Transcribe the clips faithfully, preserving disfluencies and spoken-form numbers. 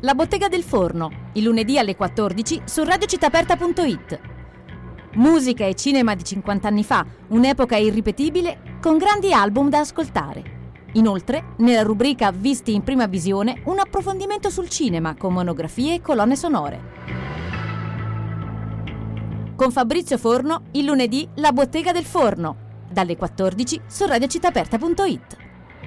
La Bottega del Forno, il lunedì alle quattordici su radio città aperta punto it. Musica e cinema di cinquanta anni fa, un'epoca irripetibile con grandi album da ascoltare. Inoltre, nella rubrica Visti in prima visione, un approfondimento sul cinema con monografie e colonne sonore. Con Fabrizio Forno, il lunedì La Bottega del Forno, dalle quattordici su radio città aperta punto it.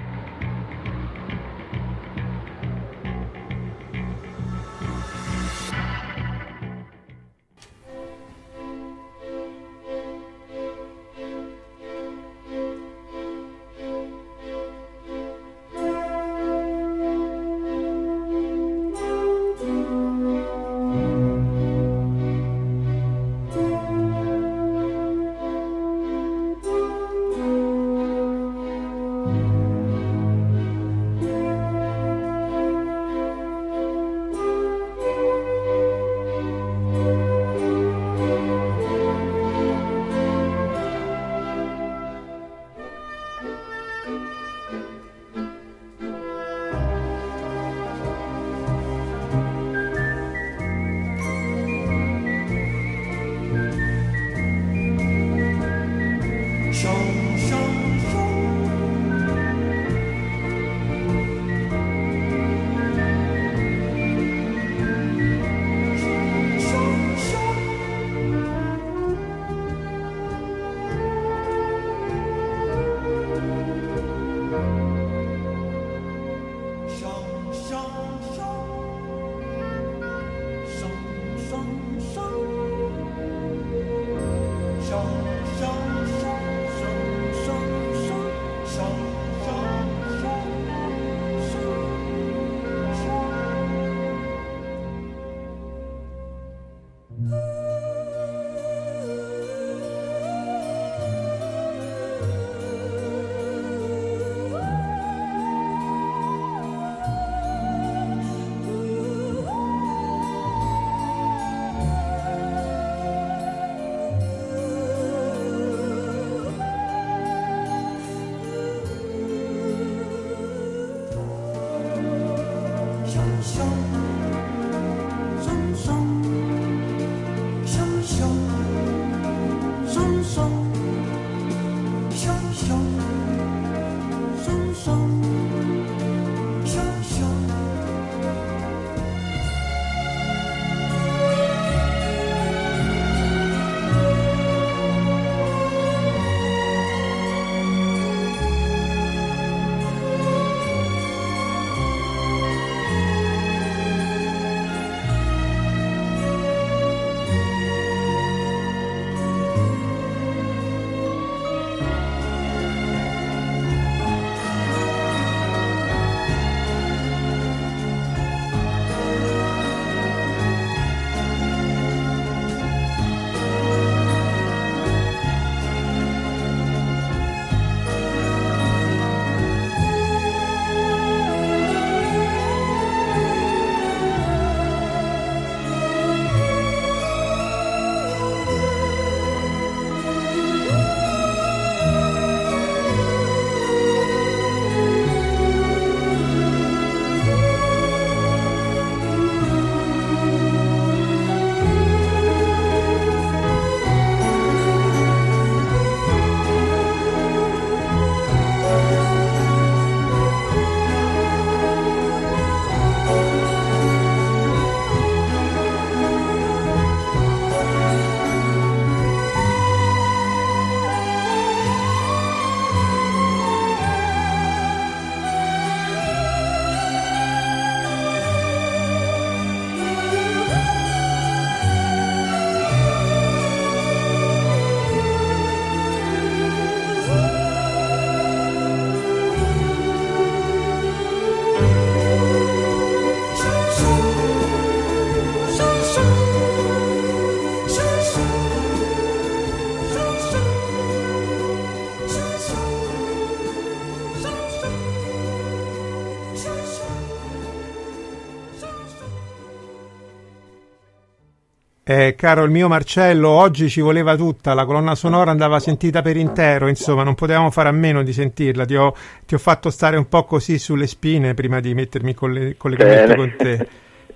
Eh, caro il mio Marcello, oggi ci voleva tutta, la colonna sonora andava sentita per intero, insomma non potevamo fare a meno di sentirla, ti ho, ti ho fatto stare un po' così sulle spine prima di mettermi in colle- collegamento con te.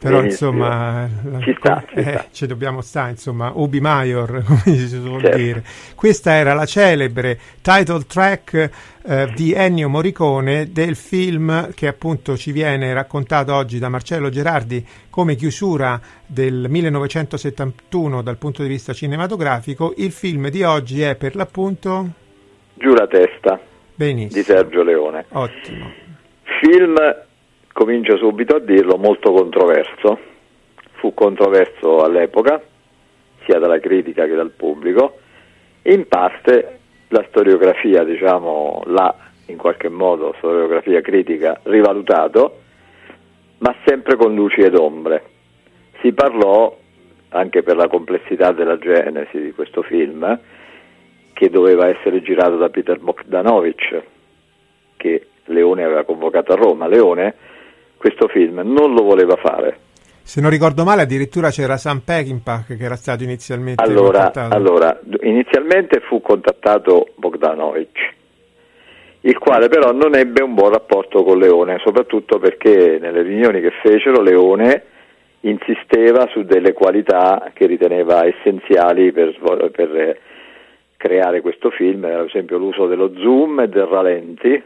Però benissimo. insomma ci, sta, ci, eh, sta. ci dobbiamo stare, insomma, ubi maior, come si suol certo. dire. Questa era la celebre title track eh, di Ennio Morricone del film che appunto ci viene raccontato oggi da Marcello Gerardi come chiusura del millenovecentosettantuno dal punto di vista cinematografico. Il film di oggi è per l'appunto Giù la testa. Benissimo. Di Sergio Leone. Ottimo. Film, comincio subito a dirlo, molto controverso. Fu controverso all'epoca, sia dalla critica che dal pubblico. In parte la storiografia, diciamo, l'ha in qualche modo, storiografia critica, rivalutato, ma sempre con luci ed ombre. Si parlò, anche per la complessità della genesi di questo film, che doveva essere girato da Peter Bogdanovich, che Leone aveva convocato a Roma. Leone questo film non lo voleva fare. Se non ricordo male, addirittura c'era Sam Peckinpah che era stato inizialmente allora, contattato. Allora, inizialmente fu contattato Bogdanovich, il quale però non ebbe un buon rapporto con Leone, soprattutto perché nelle riunioni che fecero Leone insisteva su delle qualità che riteneva essenziali per, per creare questo film, ad esempio l'uso dello zoom e del ralenti,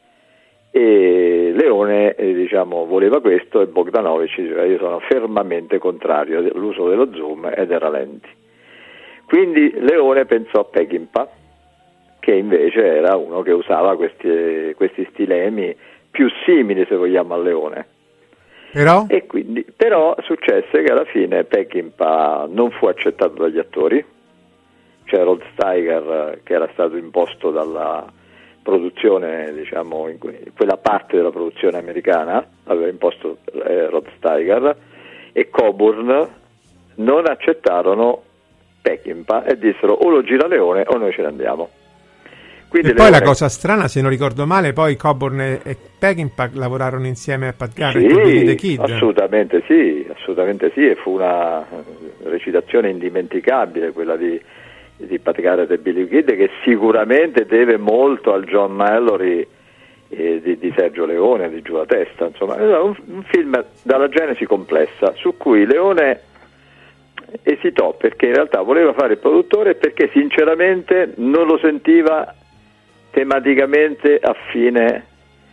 e Leone eh, diciamo voleva questo e Bogdanovich diceva io sono fermamente contrario all'uso dello zoom e del ralenti. Quindi Leone pensò a Peckinpah, che invece era uno che usava questi, questi stilemi più simili, se vogliamo, a Leone. Però? E quindi, però successe che alla fine Peckinpah non fu accettato dagli attori. C'era Rod Steiger che era stato imposto dalla produzione, diciamo, in quella parte della produzione americana, aveva imposto eh, Rod Steiger, e Coburn non accettarono Peckinpah e dissero o lo gira Leone o noi ce ne andiamo. Quindi e poi Leone... la cosa strana, se non ricordo male, poi Coburn e, e Peckinpah lavorarono insieme a Pat Garrett sì, e Billy the Kid. assolutamente sì, assolutamente sì, e fu una recitazione indimenticabile quella di di Pat Garrett e Billy the Kid, che sicuramente deve molto al John Mallory eh, di, di Sergio Leone, di Giù la testa, insomma è un, un film dalla genesi complessa su cui Leone esitò perché in realtà voleva fare il produttore e perché sinceramente non lo sentiva tematicamente affine,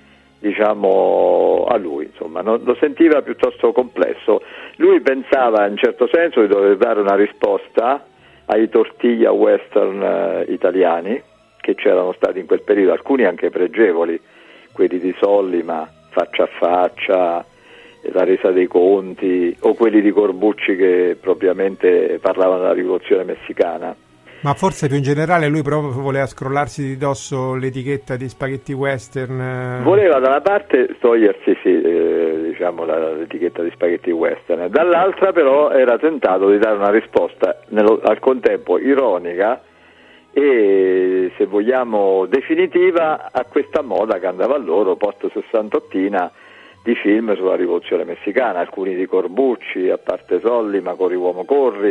diciamo, a lui, insomma non, lo sentiva piuttosto complesso. Lui pensava in certo senso di dover dare una risposta ai tortiglia western eh, italiani che c'erano stati in quel periodo, alcuni anche pregevoli, quelli di Sollima, Faccia a Faccia, La resa dei conti, o quelli di Corbucci che propriamente parlavano della rivoluzione messicana. Ma forse più in generale lui proprio voleva scrollarsi di dosso l'etichetta di spaghetti western. Voleva da una parte togliersi sì, eh, diciamo la, l'etichetta di spaghetti western, dall'altra però era tentato di dare una risposta nello, al contempo ironica e, se vogliamo, definitiva a questa moda che andava a loro post sessantottina di film sulla rivoluzione messicana, alcuni di Corbucci, a parte Sollima, Corri uomo corri,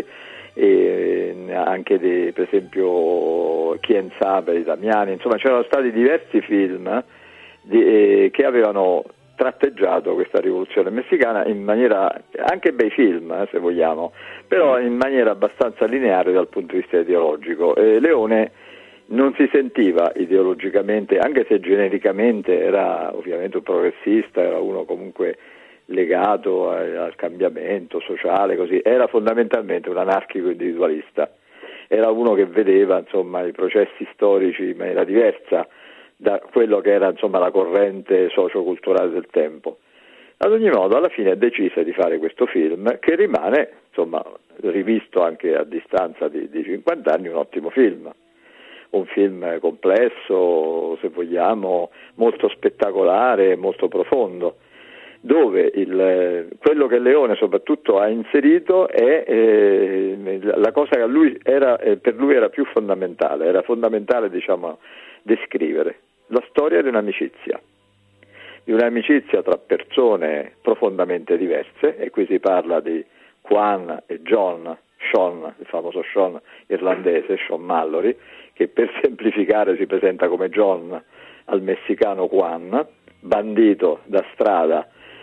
e anche di, per esempio, Chien Sabe di Damiani, insomma c'erano stati diversi film di, eh, che avevano tratteggiato questa rivoluzione messicana in maniera, anche bei film eh, se vogliamo, però in maniera abbastanza lineare dal punto di vista ideologico. E Leone non si sentiva ideologicamente, anche se genericamente era ovviamente un progressista, era uno comunque legato al cambiamento sociale, così, era fondamentalmente un anarchico individualista, era uno che vedeva insomma i processi storici in maniera diversa da quello che era insomma la corrente socioculturale del tempo. Ad ogni modo alla fine decise di fare questo film che rimane, insomma, rivisto anche a distanza di, di cinquanta anni, un ottimo film. Un film complesso, se vogliamo, molto spettacolare, molto profondo, dove il, quello che Leone soprattutto ha inserito è eh, la cosa che a lui era, eh, per lui era più fondamentale, era fondamentale, diciamo, descrivere la storia di un'amicizia, di un'amicizia tra persone profondamente diverse, e qui si parla di Quan e John, Sean, il famoso Sean irlandese, Sean Mallory, che per semplificare si presenta come John al messicano Quan, bandito da strada,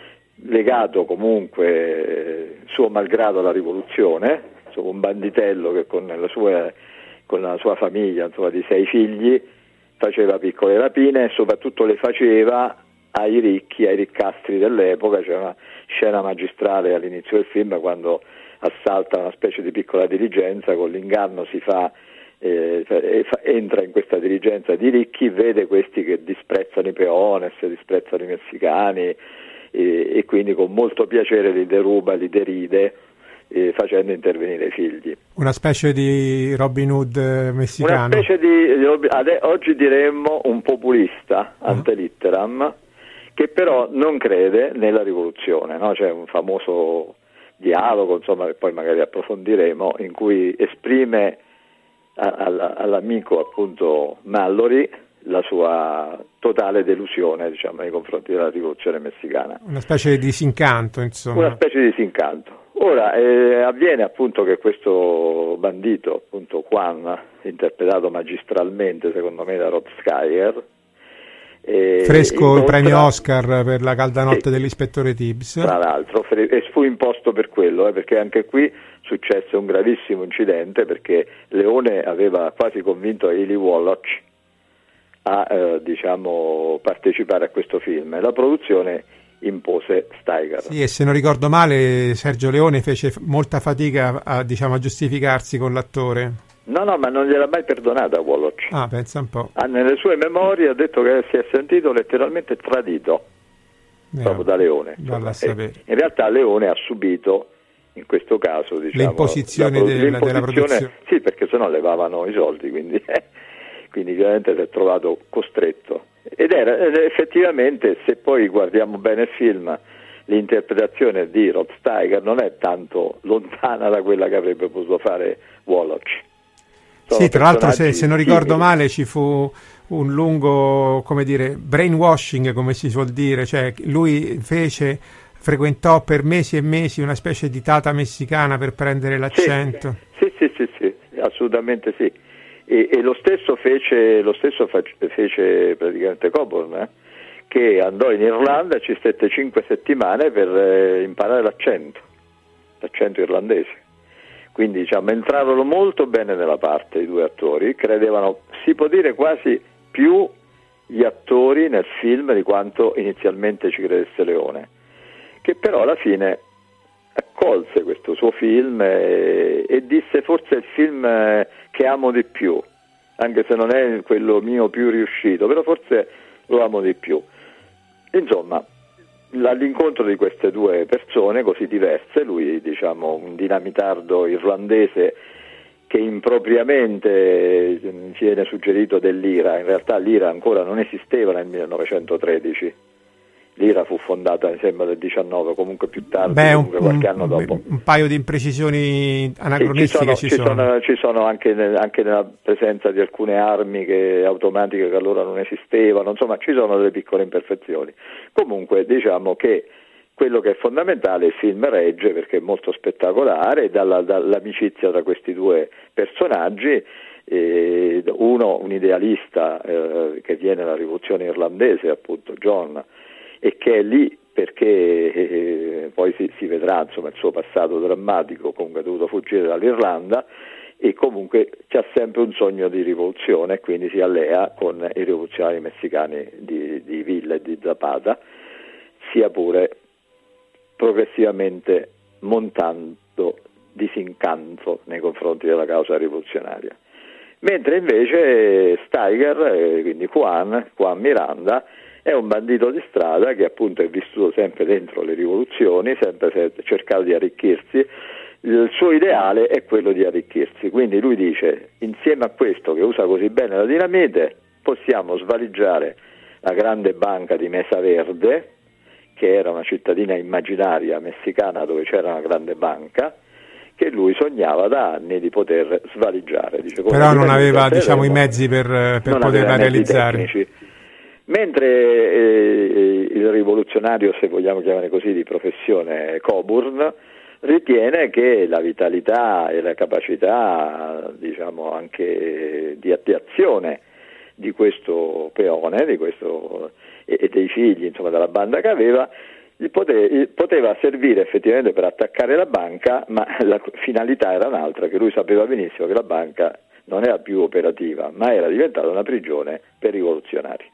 legato comunque eh, suo malgrado alla rivoluzione, insomma, un banditello che con la sua, con la sua famiglia, insomma, di sei figli, faceva piccole rapine e soprattutto le faceva ai ricchi, ai riccastri dell'epoca. C'è una scena magistrale all'inizio del film quando assalta una specie di piccola diligenza, con l'inganno si fa, eh, fa entra in questa diligenza di ricchi, vede questi che disprezzano i peones, disprezzano i messicani, e, e quindi con molto piacere li deruba, li deride, eh, facendo intervenire i figli. Una specie di Robin Hood messicano. Una specie di, oggi diremmo un populista ante litteram, che però non crede nella rivoluzione, no? C'è un famoso dialogo, insomma, che poi magari approfondiremo, in cui esprime a, a, all'amico appunto Mallory la sua totale delusione, diciamo, nei confronti della rivoluzione messicana. Una specie di disincanto, insomma. Una specie di disincanto. Ora, eh, avviene appunto che questo bandito, appunto Juan, interpretato magistralmente secondo me da Rob Schneider, eh, fresco incontra... il premio Oscar per La calda notte, sì, dell'ispettore Tibbs. Tra l'altro, e fu imposto per quello, eh, perché anche qui successe un gravissimo incidente, perché Leone aveva quasi convinto Eli Wallach a eh, diciamo partecipare a questo film, e la produzione impose Steiger. Sì, e se non ricordo male Sergio Leone fece molta fatica a, diciamo, a giustificarsi con l'attore. No, no, ma non gliel'ha mai perdonata Wallach. Ah, pensa un po'. Ah, nelle sue memorie ha detto che si è sentito letteralmente tradito, eh, proprio da Leone. Valla a sapere. In realtà Leone ha subito, in questo caso, diciamo, l'imposizione, la, della, l'imposizione della produzione. Sì, perché sennò levavano i soldi, quindi, eh, quindi ovviamente si è trovato costretto. Ed era ed effettivamente, se poi guardiamo bene il film, l'interpretazione di Rob Steiger non è tanto lontana da quella che avrebbe potuto fare Wallach. Sono sì, tra l'altro se, se non ricordo simili. male ci fu un lungo, come dire, brainwashing, come si suol dire, cioè lui fece, frequentò per mesi e mesi una specie di tata messicana per prendere l'accento. Sì, sì, sì, sì, sì, assolutamente sì. E, e lo stesso fece, lo stesso fece praticamente Coburn, eh, che andò in Irlanda e ci stette cinque settimane per eh, imparare l'accento, l'accento irlandese. Quindi, diciamo, entrarono molto bene nella parte i due attori, credevano, si può dire quasi più gli attori nel film di quanto inizialmente ci credesse Leone, che però alla fine accolse questo suo film e, e disse: forse è il film che amo di più, anche se non è quello mio più riuscito, però forse lo amo di più. Insomma, all'incontro di queste due persone così diverse, lui, diciamo, un dinamitardo irlandese che impropriamente viene suggerito dell'I R A, in realtà l'I R A ancora non esisteva nel millenovecentotredici, l'I R A fu fondata mi sembra del diciannove, comunque più tardi, Beh, comunque un, qualche anno dopo. Un paio di imprecisioni anacronistiche sì, ci sono, ci sono. Ci sono, ci sono anche, nel, anche nella presenza di alcune armi che, automatiche che allora non esistevano, insomma ci sono delle piccole imperfezioni. Comunque diciamo che quello che è fondamentale, il film regge perché è molto spettacolare, dalla, dall'amicizia tra questi due personaggi, eh, uno un idealista eh, che viene dalla rivoluzione irlandese, appunto John, e che è lì perché eh, poi si, si vedrà insomma il suo passato drammatico, comunque ha dovuto fuggire dall'Irlanda e comunque c'ha sempre un sogno di rivoluzione e quindi si allea con i rivoluzionari messicani di, di Villa e di Zapata, sia pure progressivamente montando disincanto nei confronti della causa rivoluzionaria. Mentre invece Steiger, eh, quindi Juan, Juan Miranda, è un bandito di strada che appunto è vissuto sempre dentro le rivoluzioni, sempre cercato di arricchirsi. Il suo ideale è quello di arricchirsi, quindi lui dice: insieme a questo che usa così bene la dinamite possiamo svaligiare la grande banca di Mesa Verde, che era una cittadina immaginaria messicana dove c'era una grande banca, che lui sognava da anni di poter svaligiare. Dice, però non aveva, diciamo, i mezzi per, per poterla realizzare. Tecnici. Mentre eh, il rivoluzionario, se vogliamo chiamare così, di professione, Coburn, ritiene che la vitalità e la capacità, diciamo, anche di, di azione di questo peone, di questo, e, e dei figli, insomma, della banda che aveva, pote- poteva servire effettivamente per attaccare la banca, ma la finalità era un'altra, che lui sapeva benissimo che la banca non era più operativa, ma era diventata una prigione per rivoluzionari.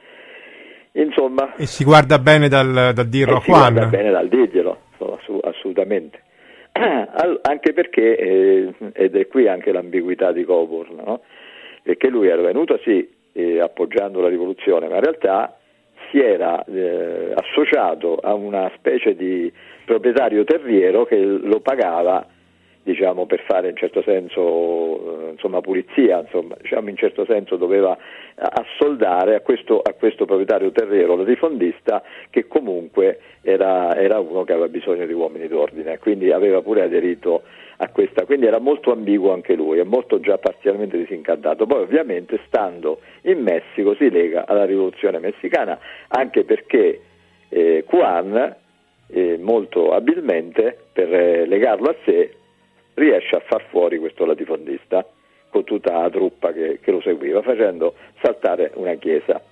Insomma, e si guarda bene dal, dal dirlo a Juan. Si guarda bene dal dirglielo, assolutamente. Anche perché, eh, ed è qui anche l'ambiguità di Coburn, no? Perché lui era venuto sì eh, appoggiando la rivoluzione, ma in realtà si era eh, associato a una specie di proprietario terriero che lo pagava, diciamo, per fare in certo senso eh, insomma pulizia, insomma, diciamo in certo senso doveva assoldare a questo, a questo proprietario terriero latifondista, che comunque era, era uno che aveva bisogno di uomini d'ordine, quindi aveva pure aderito a questa, quindi era molto ambiguo anche lui, è molto già parzialmente disincantato. Poi ovviamente stando in Messico si lega alla rivoluzione messicana, anche perché eh, Juan eh, molto abilmente, per eh, legarlo a sé, riesce a far fuori questo latifondista con tutta la truppa che, che lo seguiva, facendo saltare una chiesa,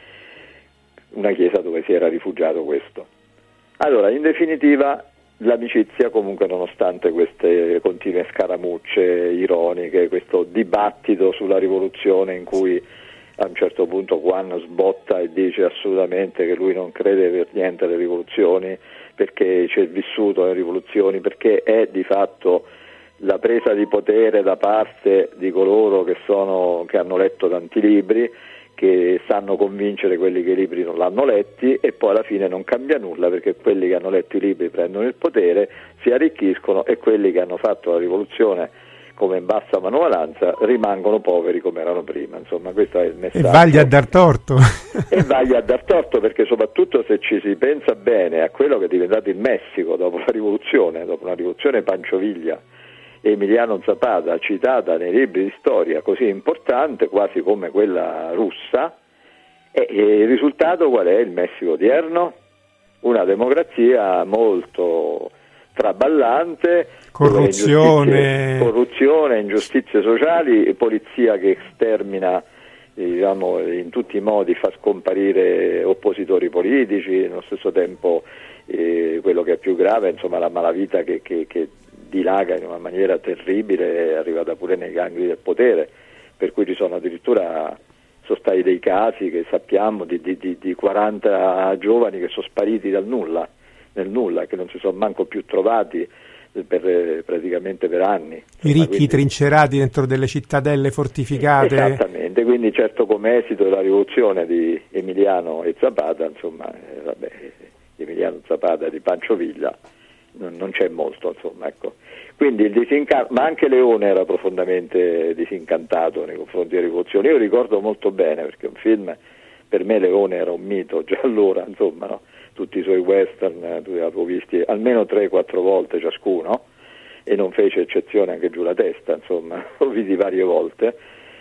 una chiesa dove si era rifugiato questo. Allora, in definitiva, l'amicizia comunque, nonostante queste continue scaramucce ironiche, questo dibattito sulla rivoluzione in cui a un certo punto Juan sbotta e dice assolutamente che lui non crede per niente alle rivoluzioni, perché c'è vissuto le rivoluzioni, perché è di fatto la presa di potere da parte di coloro che sono che hanno letto tanti libri, che sanno convincere quelli che i libri non l'hanno letti, e poi alla fine non cambia nulla, perché quelli che hanno letto i libri prendono il potere, si arricchiscono, e quelli che hanno fatto la rivoluzione come in bassa manovalanza rimangono poveri come erano prima. Insomma, questo è il messaggio. E vagli a dar torto. E vagli a dar torto, perché soprattutto se ci si pensa bene a quello che è diventato il Messico dopo la rivoluzione, dopo una rivoluzione pancioviglia, Emiliano Zapata, citata nei libri di storia, così importante, quasi come quella russa, e, e il risultato qual è? Il Messico odierno? Una democrazia molto traballante, corruzione, ingiustizie, corruzione, ingiustizie sociali, polizia che stermina, diciamo, in tutti i modi, fa scomparire oppositori politici, nello stesso tempo eh, quello che è più grave, insomma, la malavita che, che, che dilaga in una maniera terribile, è arrivata pure nei gangli del potere, per cui ci sono addirittura, sono stati dei casi che sappiamo di, di, di, di quaranta giovani che sono spariti dal nulla, nel nulla, che non si sono manco più trovati per, praticamente per anni. I ricchi quindi, trincerati dentro delle cittadelle fortificate. Esattamente, quindi certo, come esito della rivoluzione di Emiliano e Zapata, insomma, eh, vabbè, Emiliano Zapata di Pancioviglia, non, non c'è molto, insomma, ecco. Quindi il disincanto, ma anche Leone era profondamente disincantato nei confronti della rivoluzione. Io ricordo molto bene, perché un film, per me Leone era un mito già allora, insomma, no? Tutti i suoi western tu li avevo visti almeno tre quattro volte ciascuno, e non fece eccezione anche Giù la testa, insomma, lo vidi varie volte.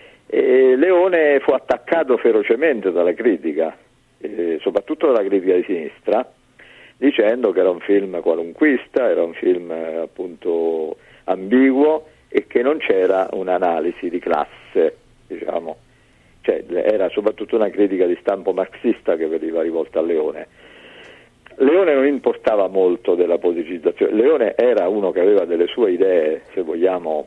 E Leone fu attaccato ferocemente dalla critica, eh, soprattutto dalla critica di sinistra, dicendo che era un film qualunquista, era un film eh, appunto ambiguo, e che non c'era un'analisi di classe, diciamo, cioè era soprattutto una critica di stampo marxista che veniva rivolta a Leone. Leone non importava molto della politicizzazione, Leone era uno che aveva delle sue idee, se vogliamo,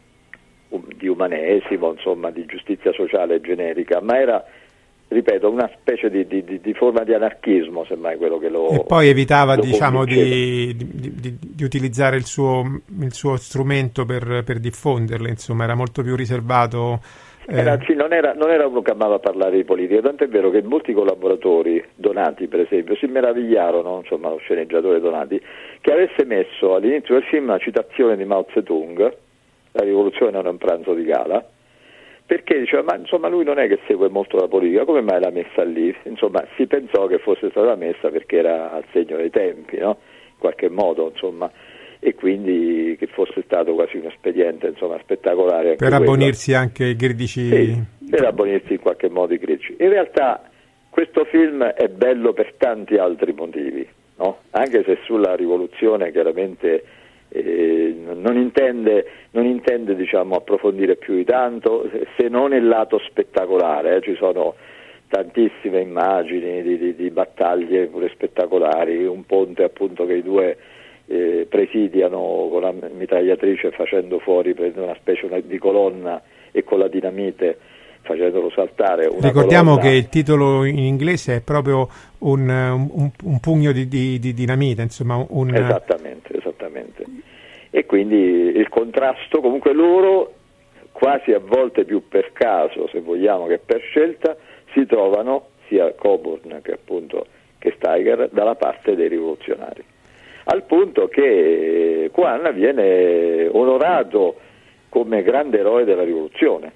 di umanesimo, insomma, di giustizia sociale generica, ma era, ripeto, una specie di, di, di forma di anarchismo, semmai, quello che lo e poi evitava, diciamo, di, di, di, di utilizzare il suo, il suo strumento per, per diffonderle, insomma, era molto più riservato. Eh. Era, sì, non, era, non era uno che amava parlare di politica, tant'è vero che molti collaboratori, Donati per esempio, si meravigliarono, insomma, lo sceneggiatore Donati, che avesse messo all'inizio del film una citazione di Mao Zedong, la rivoluzione non è un pranzo di gala, perché diceva, ma insomma lui non è che segue molto la politica, come mai l'ha messa lì? Insomma, si pensò che fosse stata messa perché era al segno dei tempi, no? In qualche modo, insomma, e quindi che fosse stato quasi un espediente, insomma, spettacolare. Anche per abbonirsi quello. Anche i critici. Sì, per abbonirsi in qualche modo i critici. In realtà questo film è bello per tanti altri motivi, no? Anche se sulla rivoluzione chiaramente eh, non intende, non intende diciamo, approfondire più di tanto, se non il lato spettacolare, eh. Ci sono tantissime immagini di, di, di battaglie pure spettacolari, un ponte appunto che i due eh, presidiano con la mitragliatrice facendo fuori una specie di colonna e con la dinamite facendolo saltare. Una Ricordiamo colonna... che il titolo in inglese è proprio un, un, un pugno di, di, di dinamite, insomma un... Esattamente, esattamente. E quindi il contrasto, comunque loro, quasi a volte più per caso, se vogliamo, che per scelta, si trovano, sia Coburn che appunto che Steiger, dalla parte dei rivoluzionari. Al punto che Quan viene onorato come grande eroe della rivoluzione.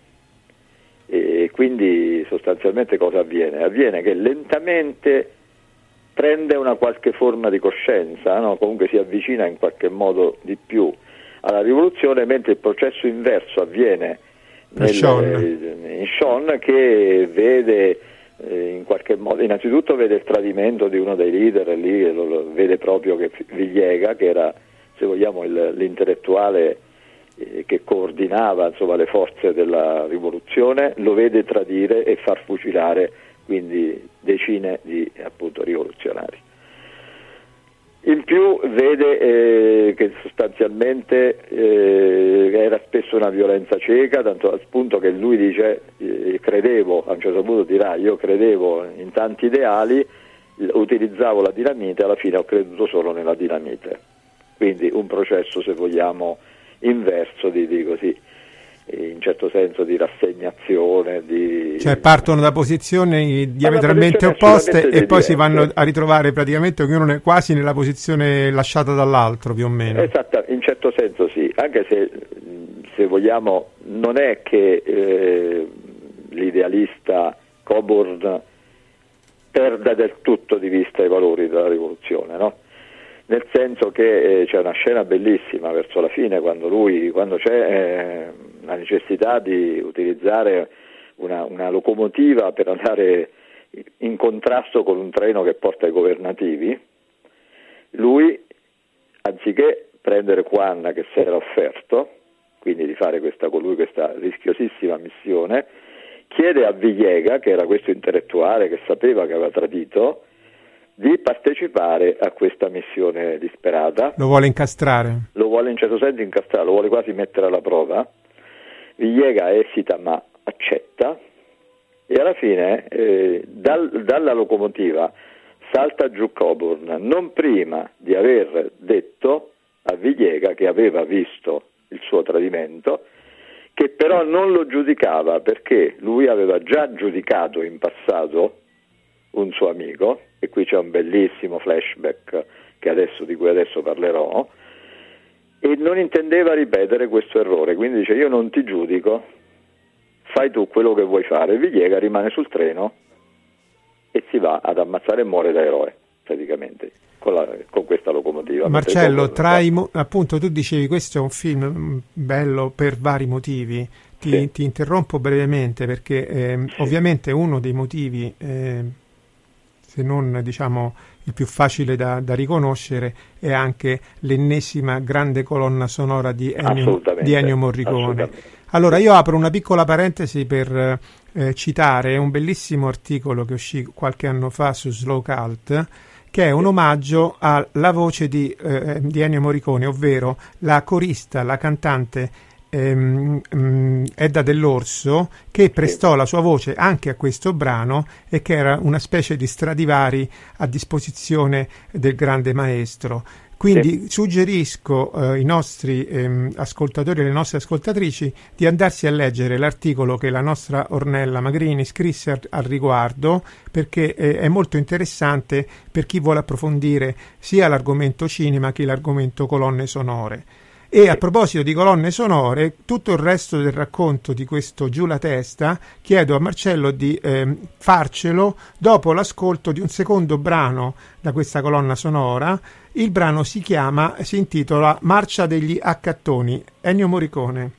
E quindi sostanzialmente cosa avviene? Avviene che lentamente prende una qualche forma di coscienza, no? Comunque si avvicina in qualche modo di più alla rivoluzione, mentre il processo inverso avviene nel, in Sean, che vede eh, in qualche modo, innanzitutto vede il tradimento di uno dei leader, lì lo, lo vede proprio che Villega, che era, se vogliamo, il, l'intellettuale che coordinava, insomma, le forze della rivoluzione, lo vede tradire e far fucilare quindi decine di appunto rivoluzionari. In più vede eh, che sostanzialmente eh, era spesso una violenza cieca, tanto al punto che lui dice eh, credevo, a un certo punto dirà, io credevo in tanti ideali, utilizzavo la dinamite, alla fine ho creduto solo nella dinamite. Quindi un processo, se vogliamo, inverso di, di così, in certo senso di rassegnazione, di... cioè partono da posizioni diametralmente opposte e poi si vanno a ritrovare praticamente ognuno è quasi nella posizione lasciata dall'altro, più o meno. Esatto, in certo senso sì, anche se, se vogliamo, non è che eh, l'idealista Coburn perda del tutto di vista i valori della rivoluzione, no? Nel senso che eh, c'è una scena bellissima verso la fine, quando lui, quando c'è eh, la necessità di utilizzare una, una locomotiva per andare in contrasto con un treno che porta i governativi, lui, anziché prendere Quan che si era offerto, quindi di fare questa, con lui questa rischiosissima missione, chiede a Villega, che era questo intellettuale che sapeva che aveva tradito, di partecipare a questa missione disperata. Lo vuole incastrare? Lo vuole in certo senso incastrare, lo vuole quasi mettere alla prova. Villega esita ma accetta e alla fine eh, dal, dalla locomotiva salta giù Coburn, non prima di aver detto a Villega, che aveva visto il suo tradimento, che però non lo giudicava perché lui aveva già giudicato in passato un suo amico, e qui c'è un bellissimo flashback che adesso, di cui adesso parlerò, e non intendeva ripetere questo errore, quindi dice io non ti giudico, fai tu quello che vuoi fare. Villega rimane sul treno e si va ad ammazzare e muore da eroe praticamente con, la, con questa locomotiva. Marcello, tra i mo- appunto tu dicevi questo è un film bello per vari motivi, ti, sì. ti interrompo brevemente perché eh, sì. ovviamente uno dei motivi eh, se non diciamo il più facile da, da riconoscere è anche l'ennesima grande colonna sonora di Ennio, di Ennio Morricone. Allora io apro una piccola parentesi per eh, citare un bellissimo articolo che uscì qualche anno fa su Slow Cult, che è un omaggio alla voce di, eh, di Ennio Morricone, ovvero la corista, la cantante ehm, um, Edda Dell'Orso, che prestò la sua voce anche a questo brano e che era una specie di Stradivari a disposizione del grande maestro. Quindi sì. suggerisco eh, ai nostri ehm, ascoltatori e alle nostre ascoltatrici di andarsi a leggere l'articolo che la nostra Ornella Magrini scrisse al, al riguardo, perché eh, è molto interessante per chi vuole approfondire sia l'argomento cinema che l'argomento colonne sonore. E a proposito di colonne sonore, tutto il resto del racconto di questo Giù la testa chiedo a Marcello di eh, farcelo dopo l'ascolto di un secondo brano da questa colonna sonora. Il brano si chiama, si intitola Marcia degli Accattoni, Ennio Morricone.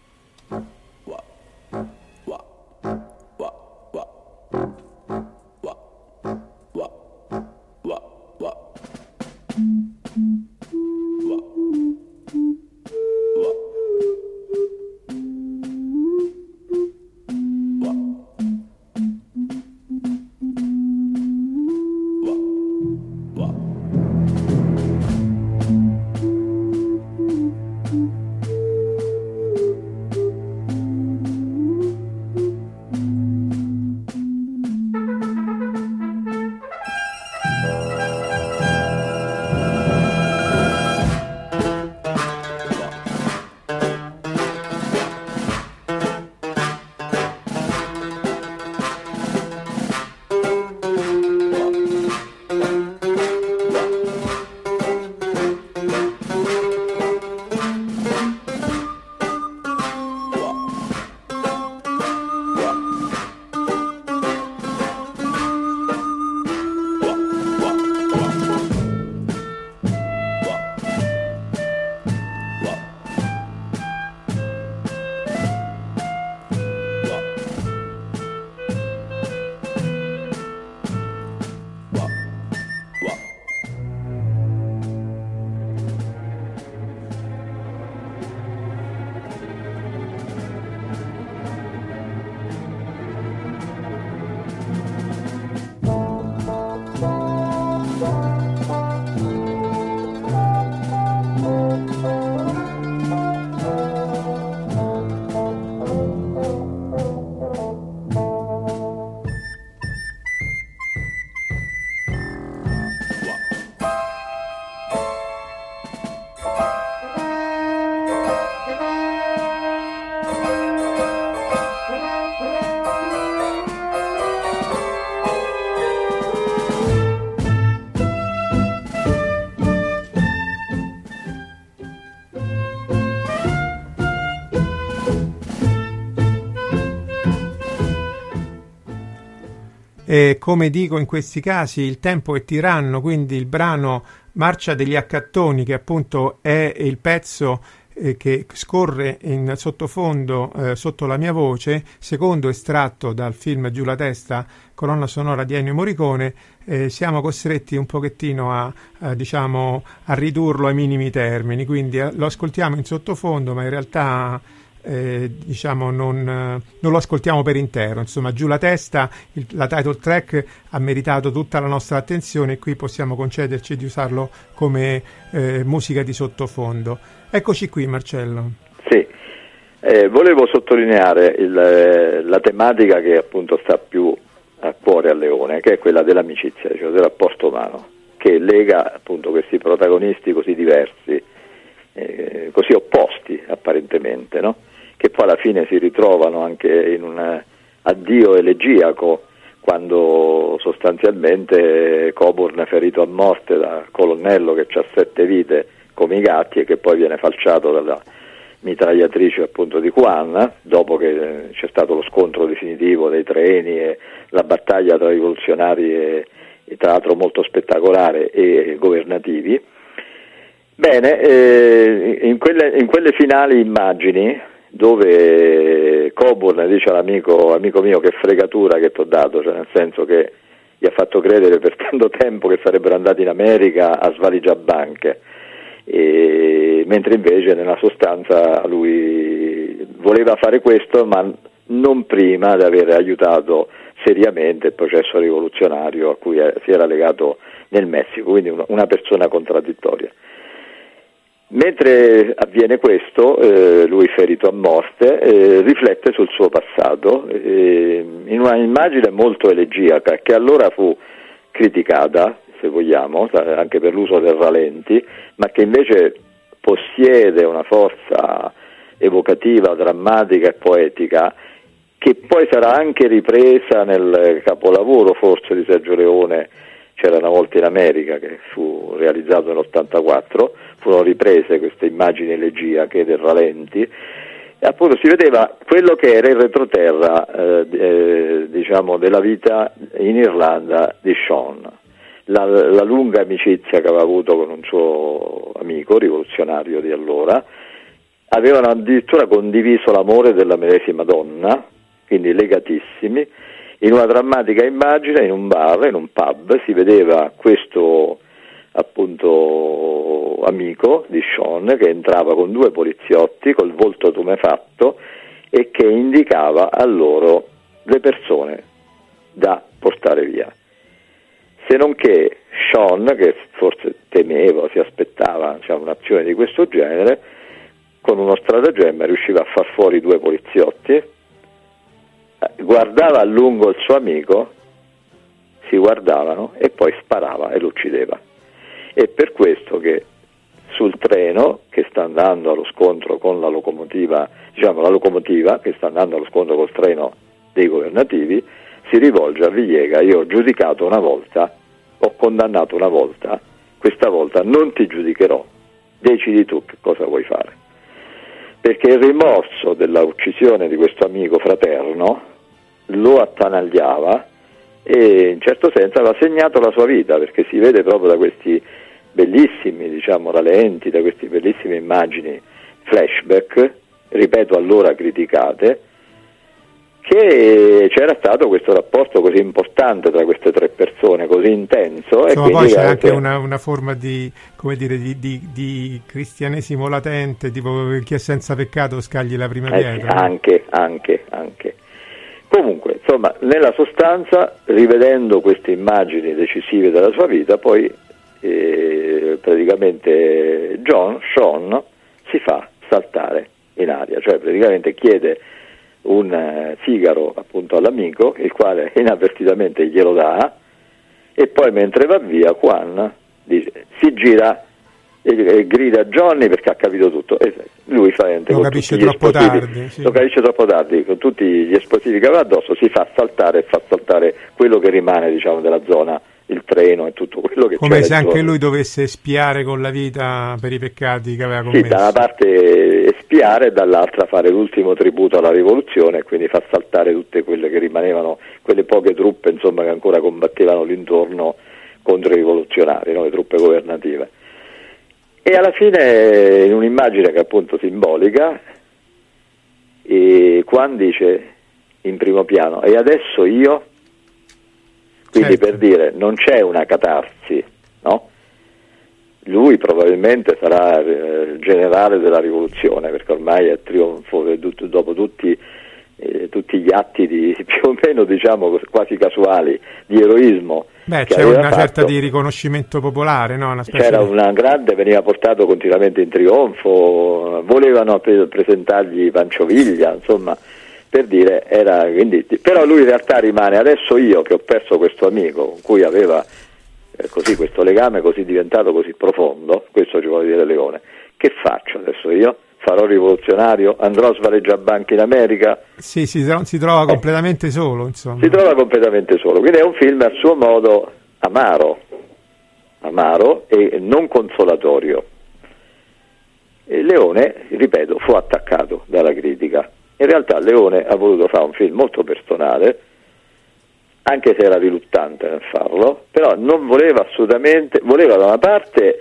E come dico in questi casi, il tempo è tiranno, quindi il brano Marcia degli Accattoni, che appunto è il pezzo eh, che scorre in sottofondo eh, sotto la mia voce, secondo estratto dal film Giù la testa, colonna sonora di Ennio Morricone, eh, siamo costretti un pochettino a, a, diciamo, a ridurlo ai minimi termini, quindi eh, lo ascoltiamo in sottofondo, ma in realtà eh, diciamo non, non lo ascoltiamo per intero. Insomma, Giù la testa, il, la title track ha meritato tutta la nostra attenzione e qui possiamo concederci di usarlo come eh, musica di sottofondo. Eccoci qui, Marcello. Sì, eh, volevo sottolineare il, la tematica che appunto sta più a cuore a Leone, che è quella dell'amicizia, cioè del rapporto umano, che lega appunto questi protagonisti così diversi, eh, così opposti apparentemente, no? Che poi alla fine si ritrovano anche in un addio elegiaco, quando sostanzialmente Coburn è ferito a morte da colonnello che ha sette vite come i gatti e che poi viene falciato dalla mitragliatrice appunto di Quan, dopo che c'è stato lo scontro definitivo dei treni e la battaglia tra rivoluzionari e, e tra l'altro molto spettacolare e governativi. Bene, eh, in, quelle, in quelle finali immagini dove Coburn dice all'amico, amico mio, che fregatura che ti ho dato, cioè nel senso che gli ha fatto credere per tanto tempo che sarebbero andati in America a svaligiare banche, e, mentre invece nella sostanza lui voleva fare questo, ma non prima di aver aiutato seriamente il processo rivoluzionario a cui si era legato nel Messico, quindi una persona contraddittoria. Mentre avviene questo, eh, lui ferito a morte, eh, riflette sul suo passato eh, in una immagine molto elegiaca, che allora fu criticata, se vogliamo, anche per l'uso del ralenti, ma che invece possiede una forza evocativa, drammatica e poetica, che poi sarà anche ripresa nel capolavoro forse di Sergio Leone, C'era una volta in America, che fu realizzato nell'ottantaquattro, furono riprese queste immagini elegiache del ralenti, e appunto si vedeva quello che era il retroterra eh, eh, diciamo della vita in Irlanda di Sean, la, la lunga amicizia che aveva avuto con un suo amico rivoluzionario di allora. Avevano addirittura condiviso l'amore della medesima donna, quindi legatissimi. In una drammatica immagine, in un bar, in un pub, si vedeva questo appunto amico di Sean che entrava con due poliziotti col volto tumefatto e che indicava a loro le persone da portare via. Se non che Sean, che forse temeva, si aspettava, diciamo, un'azione di questo genere, con uno stratagemma riusciva a far fuori due poliziotti, guardava a lungo il suo amico, si guardavano e poi sparava e lo uccideva. È per questo che sul treno che sta andando allo scontro con la locomotiva, diciamo la locomotiva che sta andando allo scontro col treno dei governativi, si rivolge a Villega: io ho giudicato una volta, ho condannato una volta, questa volta non ti giudicherò, decidi tu che cosa vuoi fare. Perché il rimorso della uccisione di questo amico fraterno lo attanagliava e in certo senso aveva segnato la sua vita, perché si vede proprio da questi bellissimi, diciamo, ralenti, da queste bellissime immagini flashback, ripeto allora criticate, che c'era stato questo rapporto così importante tra queste tre persone, così intenso. Insomma, e poi c'è anche anche una, una forma di, come dire, di, di, di cristianesimo latente, tipo chi è senza peccato scagli la prima eh, pietra. Anche, anche, anche. Comunque, insomma, nella sostanza, rivedendo queste immagini decisive della sua vita, poi eh, praticamente John, Sean, si fa saltare in aria, cioè praticamente chiede un eh, sigaro appunto all'amico, il quale inavvertitamente glielo dà, e poi mentre va via Quan dice, si gira e, e grida a Johnny perché ha capito tutto, e lui fa niente, lo capisce troppo tardi, sì. lo capisce troppo tardi, con tutti gli esplosivi che aveva addosso si fa saltare e fa saltare quello che rimane, diciamo, della zona, il treno e tutto quello che come c'era se anche intorno. Lui dovesse espiare con la vita per i peccati che aveva commesso. Sì, da una parte spiare e dall'altra fare l'ultimo tributo alla rivoluzione e quindi far saltare tutte quelle che rimanevano, quelle poche truppe insomma che ancora combattevano l'intorno contro i rivoluzionari, no? Le truppe governative. E alla fine, in un'immagine che è appunto simbolica, e Kwan dice in primo piano: e adesso io? Quindi certo. Per dire, non c'è una catarsi, no? Lui probabilmente sarà il eh, generale della rivoluzione, perché ormai è trionfo dopo tutti, eh, tutti gli atti di, più o meno diciamo quasi casuali di eroismo. Beh, c'è una fatto. Certa di riconoscimento popolare, no? Una C'era di... una grande, veniva portato continuamente in trionfo, volevano pre- presentargli Pancioviglia, insomma, per dire, era quindi, però lui in realtà rimane: adesso io che ho perso questo amico con cui aveva eh, così questo legame così diventato così profondo, questo ci vuole dire Leone, che faccio adesso io? Farò rivoluzionario? Andrò a svareggiare banche in America? Sì, si, si trova eh. completamente solo, insomma. Si trova completamente solo, quindi è un film a suo modo amaro, amaro e non consolatorio. E Leone, ripeto, fu attaccato dalla critica. In realtà Leone ha voluto fare un film molto personale, anche se era riluttante nel farlo, però non voleva assolutamente, voleva da una parte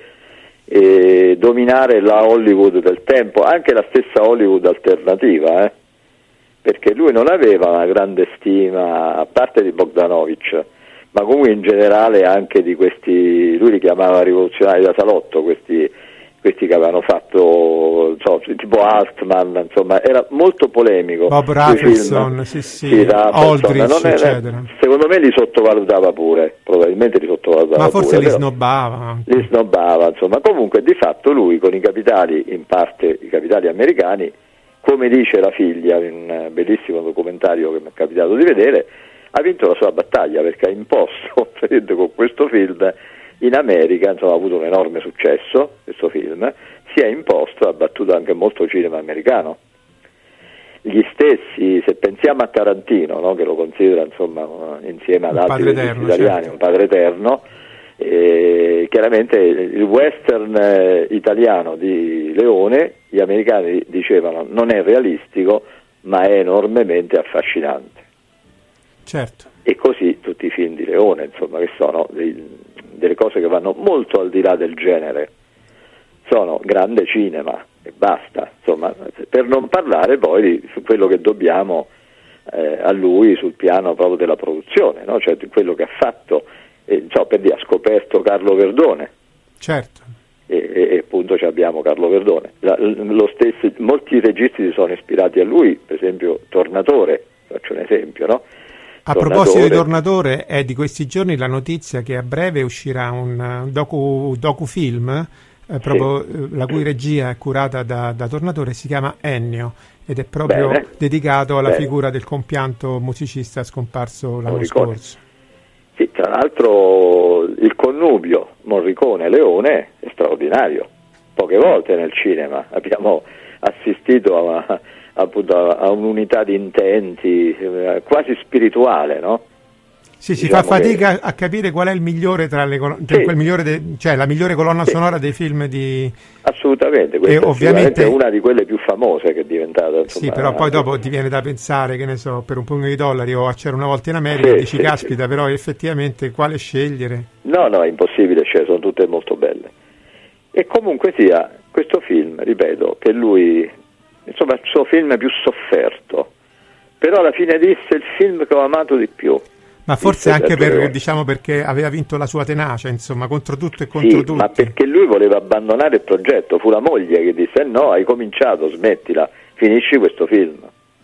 eh, dominare la Hollywood del tempo, anche la stessa Hollywood alternativa, eh, perché lui non aveva una grande stima, a parte di Bogdanovich, ma comunque in generale anche di questi, lui li chiamava rivoluzionari da salotto, questi questi che avevano fatto, so, tipo Altman, insomma, era molto polemico. Bob Rafelson, sì, sì, sì Aldrich, non era, secondo me li sottovalutava pure, probabilmente li sottovalutava ma forse pure, li però, snobbava. Li snobbava, insomma, comunque di fatto lui con i capitali, in parte i capitali americani, come dice la figlia in un bellissimo documentario che mi è capitato di vedere, ha vinto la sua battaglia perché ha imposto, con questo film, in America, insomma, ha avuto un enorme successo questo film, si è imposto, ha battuto anche molto cinema americano. Gli stessi, se pensiamo a Tarantino, no, che lo considera insomma insieme ad un altri eterno, italiani, certo. Un padre eterno, eh, chiaramente il western eh, italiano di Leone, gli americani dicevano non è realistico, ma è enormemente affascinante. Certo. E così tutti i film di Leone, insomma, che sono dei, delle cose che vanno molto al di là del genere, sono grande cinema e basta, insomma, per non parlare poi di su quello che dobbiamo eh, a lui sul piano proprio della produzione, no? Cioè di quello che ha fatto, eh, so, per dire, ha scoperto Carlo Verdone. Certo. E, e, e appunto ci abbiamo Carlo Verdone. La, lo stesso, molti registi si sono ispirati a lui, per esempio Tornatore, faccio un esempio, no? A Tornatore. proposito di Tornatore, è di questi giorni la notizia che a breve uscirà un docu, docufilm, eh, proprio, sì. la cui regia è curata da, da Tornatore, si chiama Ennio, ed è proprio Bene. dedicato alla Bene. figura del compianto musicista scomparso l'anno Morricone. scorso. Sì, tra l'altro il connubio Morricone-Leone è straordinario. Poche volte nel cinema abbiamo assistito a... appunto a un'unità di intenti eh, quasi spirituale, no? Sì, si diciamo fa fatica che... a capire qual è il migliore tra le col- sì. quel migliore de- cioè la migliore colonna sì. sonora dei film di assolutamente, questa e ovviamente è una di quelle più famose che è diventata, insomma, sì, però poi dopo ti viene da pensare, che ne so, per un pugno di dollari o a C'era una volta in America, sì, dici sì, caspita, sì. Però effettivamente quale scegliere? No, no, è impossibile, cioè, sono tutte molto belle. E comunque sia, questo film, ripeto, che lui, insomma, il suo film più sofferto, però alla fine disse il film che ho amato di più. Ma forse anche per, diciamo, perché aveva vinto la sua tenacia, insomma, contro tutto e contro sì, tutti. Ma perché lui voleva abbandonare il progetto, fu la moglie che disse no, hai cominciato, smettila, finisci questo film.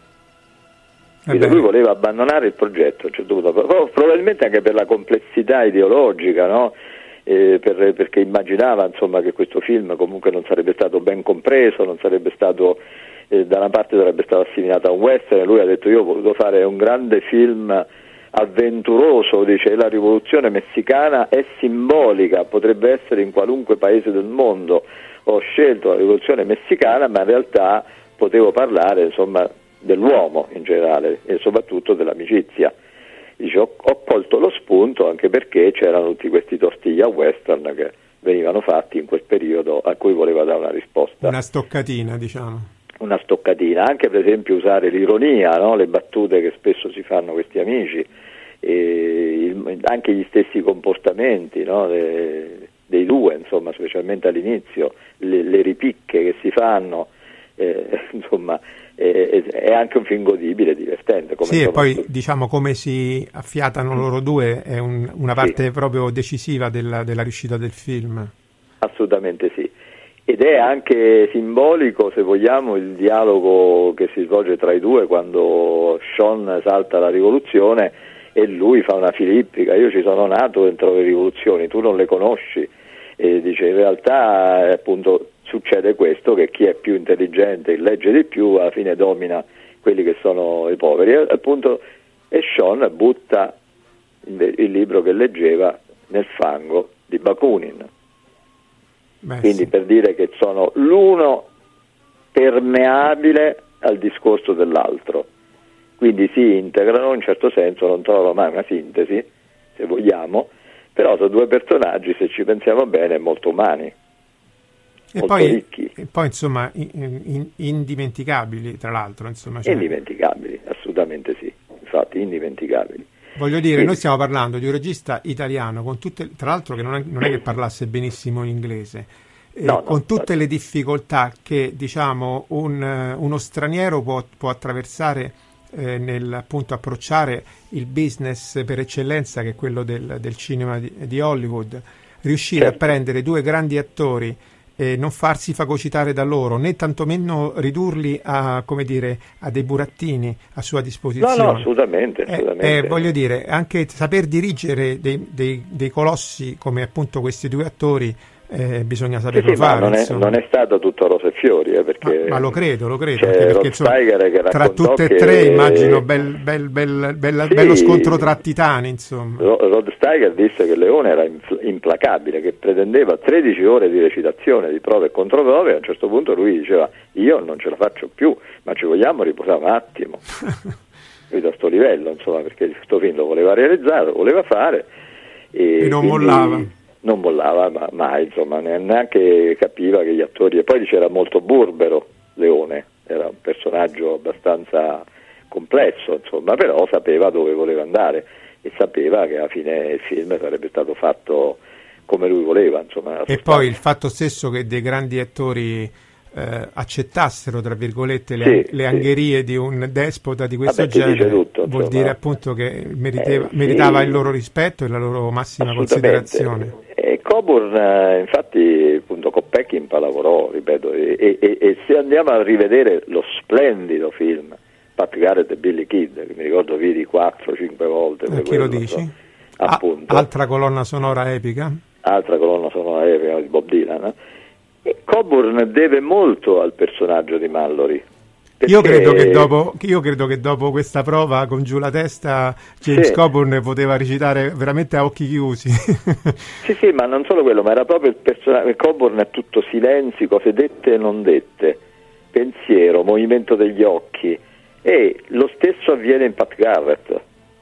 Quindi lui voleva abbandonare il progetto, cioè, probabilmente anche per la complessità ideologica, no? Eh, per, perché immaginava, insomma, che questo film comunque non sarebbe stato ben compreso, non sarebbe stato, eh, da una parte sarebbe stato assimilato a un western, e lui ha detto io ho voluto fare un grande film avventuroso, dice, la rivoluzione messicana è simbolica, potrebbe essere in qualunque paese del mondo, ho scelto la rivoluzione messicana, ma in realtà potevo parlare, insomma, dell'uomo in generale e soprattutto dell'amicizia. Dice, ho, ho colto lo spunto anche perché c'erano tutti questi tortiglia western che venivano fatti in quel periodo a cui voleva dare una risposta. Una stoccatina, diciamo. una stoccatina, anche per esempio usare l'ironia, no? Le battute che spesso si fanno questi amici, e il, anche gli stessi comportamenti, no? Le, dei due, insomma, specialmente all'inizio, le, le ripicche che si fanno, eh, insomma, è, è anche un film godibile, divertente. Come sì, e poi tutto. diciamo come si affiatano loro due è un, una parte sì. proprio decisiva della, della riuscita del film. Assolutamente sì. Ed è anche simbolico, se vogliamo, il dialogo che si svolge tra i due quando Sean salta la rivoluzione e lui fa una filippica: io ci sono nato dentro le rivoluzioni, tu non le conosci. E dice, in realtà appunto succede questo, che chi è più intelligente legge di più, alla fine domina quelli che sono i poveri, e, appunto, e Sean butta il libro che leggeva nel fango di Bakunin. Beh, quindi sì. Per dire che sono l'uno permeabile al discorso dell'altro, quindi si integrano in un certo senso, non trovo mai una sintesi, se vogliamo, però sono due personaggi, se ci pensiamo bene, molto umani, e molto poi, ricchi. E poi insomma in, in, indimenticabili, tra l'altro. Insomma, cioè... Indimenticabili, assolutamente sì, infatti indimenticabili. Voglio dire, sì. Noi stiamo parlando di un regista italiano, con tutte, tra l'altro che non è, non è che parlasse benissimo l'inglese, eh, no, no, con tutte no. le difficoltà che diciamo un, uno straniero può, può attraversare eh, nel appunto approcciare il business per eccellenza, che è quello del, del cinema di, di Hollywood, riuscire certo. a prendere due grandi attori e non farsi fagocitare da loro, né tantomeno ridurli a, come dire, a dei burattini a sua disposizione. No, no, assolutamente. assolutamente. Eh, eh, voglio dire, anche saper dirigere dei, dei, dei colossi come appunto questi due attori, eh, bisogna saperlo sì, sì, fare. Ma non, è, non è stato tutto rose e fiori, eh, perché ma, ma lo credo, lo credo. C'è Perché, Rod insomma, Steiger che tra tutte e che... tre immagino bel, bel, bel, bel, sì, bello scontro tra titani, insomma. Rod Steiger disse che Leone era implacabile, che pretendeva tredici ore di recitazione, di prove e controprove, e a un certo punto lui diceva: io non ce la faccio più, ma ci vogliamo riposare un attimo. Lui a sto livello, insomma, perché questo film lo voleva realizzare, lo voleva fare, e, e non quindi... mollava. non mollava ma mai, insomma, neanche capiva che gli attori, e poi c'era molto burbero Leone, era un personaggio abbastanza complesso, insomma, però sapeva dove voleva andare e sapeva che alla fine il film sarebbe stato fatto come lui voleva, insomma. E poi il fatto stesso che dei grandi attori eh, accettassero, tra virgolette, le, sì, le sì. angherie di un despota di questo Vabbè, genere, tutto, vuol insomma. dire appunto che meriteva, eh, sì. meritava il loro rispetto e la loro massima considerazione. E Coburn, infatti, appunto, con Peckinpah lavorò, ripeto, e, e, e se andiamo a rivedere lo splendido film Pat Garrett e Billy Kidd, che mi ricordo vidi quattro cinque volte. Eh, chi lo dici? So, appunto. A- altra colonna sonora epica? Altra colonna sonora epica di Bob Dylan. E Coburn deve molto al personaggio di Mallory. Io credo, che dopo, io credo che dopo questa prova con Giù la testa James sì. Coburn poteva recitare veramente a occhi chiusi. Sì, sì, ma non solo quello, ma era proprio il personaggio. Coburn è tutto silenzi, cose dette e non dette, pensiero, movimento degli occhi, e lo stesso avviene in Pat Garrett.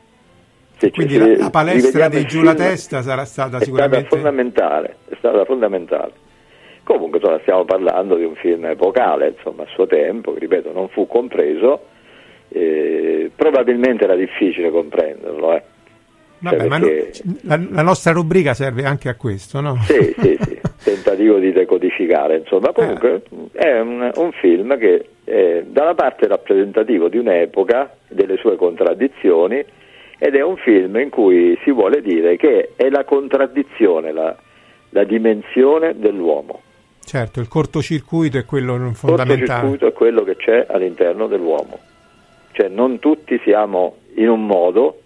Se Quindi ci, la, la palestra di Giù la testa sarà stata è sicuramente stata fondamentale, è stata fondamentale. Comunque insomma, stiamo parlando di un film epocale, insomma, a suo tempo, ripeto, non fu compreso, eh, probabilmente era difficile comprenderlo. Eh. Vabbè, cioè, ma perché... no, la, la nostra rubrica serve anche a questo, no? Sì, sì, sì, tentativo di decodificare, insomma. Comunque eh. è un, un film che è da una parte rappresentativo di un'epoca, delle sue contraddizioni, ed è un film in cui si vuole dire che è la contraddizione, la, la dimensione dell'uomo. Certo, il cortocircuito è quello fondamentale. Il cortocircuito è quello che c'è all'interno dell'uomo. Cioè non tutti siamo in un modo,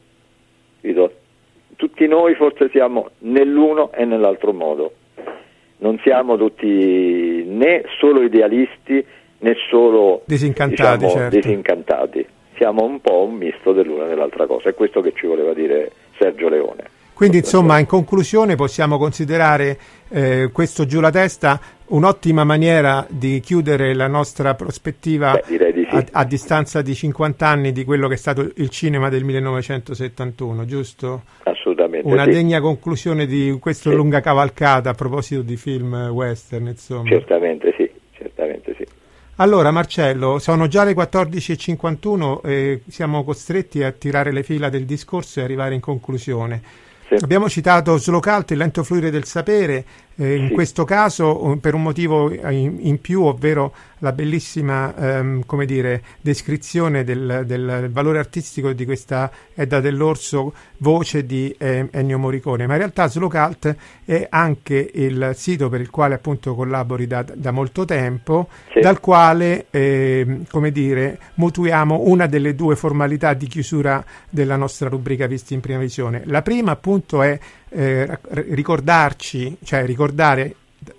tutti noi forse siamo nell'uno e nell'altro modo. Non siamo tutti né solo idealisti né solo disincantati, diciamo, certo. disincantati. Siamo un po' un misto dell'una e dell'altra cosa. È questo che ci voleva dire Sergio Leone. Quindi insomma, in conclusione possiamo considerare eh, questo Giù la testa un'ottima maniera di chiudere la nostra prospettiva. Beh, direi di sì. a, a distanza di cinquanta anni di quello che è stato il cinema del millenovecentosettantuno, giusto? Assolutamente. Una sì. degna conclusione di questa sì. lunga cavalcata a proposito di film western, insomma. Certamente sì, certamente sì. Allora Marcello, sono già le quattordici e cinquantuno e siamo costretti a tirare le fila del discorso e arrivare in conclusione. Sì. Abbiamo citato Slow Cult, il lento fluire del sapere, eh, in sì. questo caso per un motivo in, in più, ovvero la bellissima ehm, come dire, descrizione del, del valore artistico di questa Edda dell'Orso, voce di eh, Ennio Morricone, ma in realtà Slow Cult è anche il sito per il quale appunto collabori da, da molto tempo, sì. dal quale eh, come dire, mutuiamo una delle due formalità di chiusura della nostra rubrica Visti in prima visione. La prima appunto è eh, ricordarci, cioè ricordare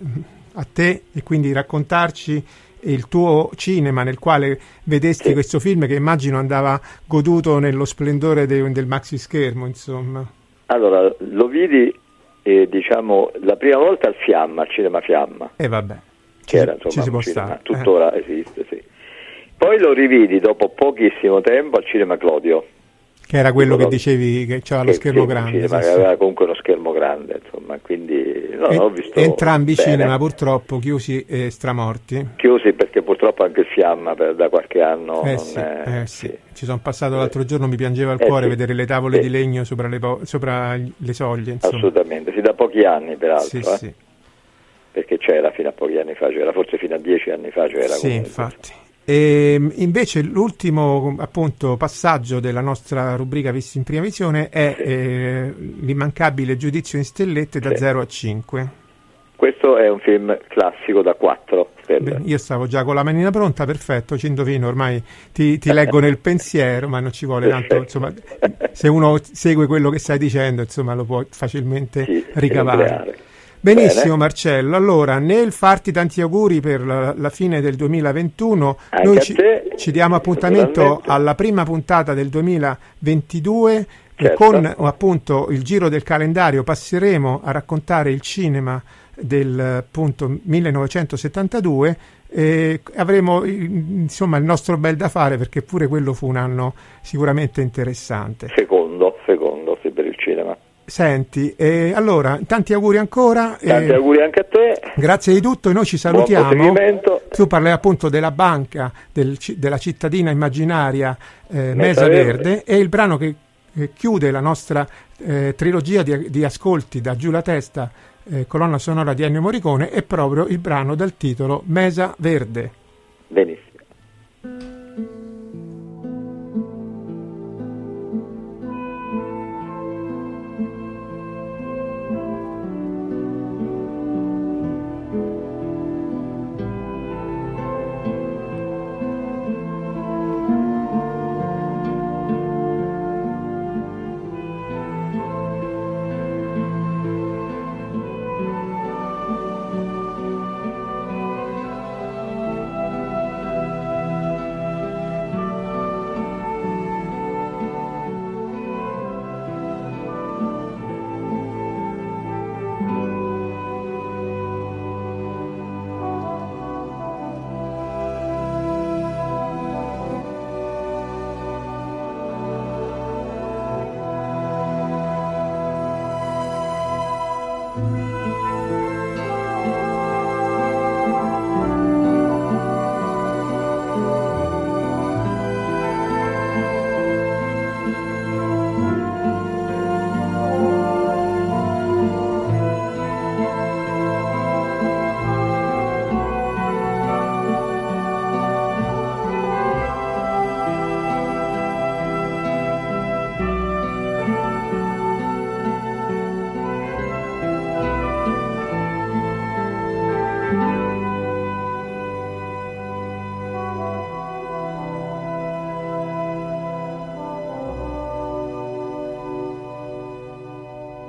a te e quindi raccontarci il tuo cinema nel quale vedesti sì. questo film, che immagino andava goduto nello splendore de, del maxi schermo, insomma. Allora, lo vidi eh, diciamo la prima volta al Fiamma, al cinema Fiamma. E eh, vabbè, che era, insomma, ci si può cinema, stare. tuttora eh. esiste, sì. Poi lo rividi dopo pochissimo tempo al cinema Clodio. Che era quello che dicevi che c'era lo schermo grande. Cinema, sì, aveva sì. comunque uno schermo grande, insomma, quindi no, e, ho visto entrambi i bene. cinema purtroppo chiusi e stramorti. Chiusi perché purtroppo anche il Fiamma per, da qualche anno eh non sì, è, eh sì. sì. Ci sono passato l'altro giorno, mi piangeva il eh cuore sì. vedere le tavole sì. di legno sopra le, po- sopra le soglie, insomma. Assolutamente, sì, da pochi anni peraltro, sì, eh? sì. perché c'era fino a pochi anni fa, c'era forse fino a dieci anni fa c'era. Sì, comunque. infatti. E invece l'ultimo appunto passaggio della nostra rubrica Visti in prima visione è sì. eh, l'immancabile Giudizio in stellette da sì. zero a cinque. Questo è un film classico da quattro stelle. Beh, io stavo già con la manina pronta, perfetto, ci indovino, ormai ti, ti leggo nel pensiero, ma non ci vuole tanto, insomma, se uno segue quello che stai dicendo, insomma, lo può facilmente sì, ricavare. Benissimo. Bene. Marcello, allora nel farti tanti auguri per la, la fine del duemilaventuno, anche noi ci, te, ci diamo appuntamento alla prima puntata del duemilaventidue, certo. Con appunto il giro del calendario passeremo a raccontare il cinema del appunto millenovecentosettantadue e avremo insomma il nostro bel da fare, perché pure quello fu un anno sicuramente interessante. Secondo, secondo sì, per il cinema. Senti, eh, allora, tanti auguri ancora. Tanti eh, auguri anche a te. Grazie di tutto e noi ci salutiamo. Tu parli appunto della banca, del, della cittadina immaginaria eh, Mesa Verde. Verde, e il brano che eh, chiude la nostra eh, trilogia di, di ascolti da Giù la testa, eh, colonna sonora di Ennio Morricone, è proprio il brano dal titolo Mesa Verde. Benissimo.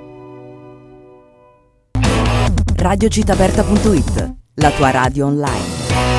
radio città aperta punto it, la tua radio online.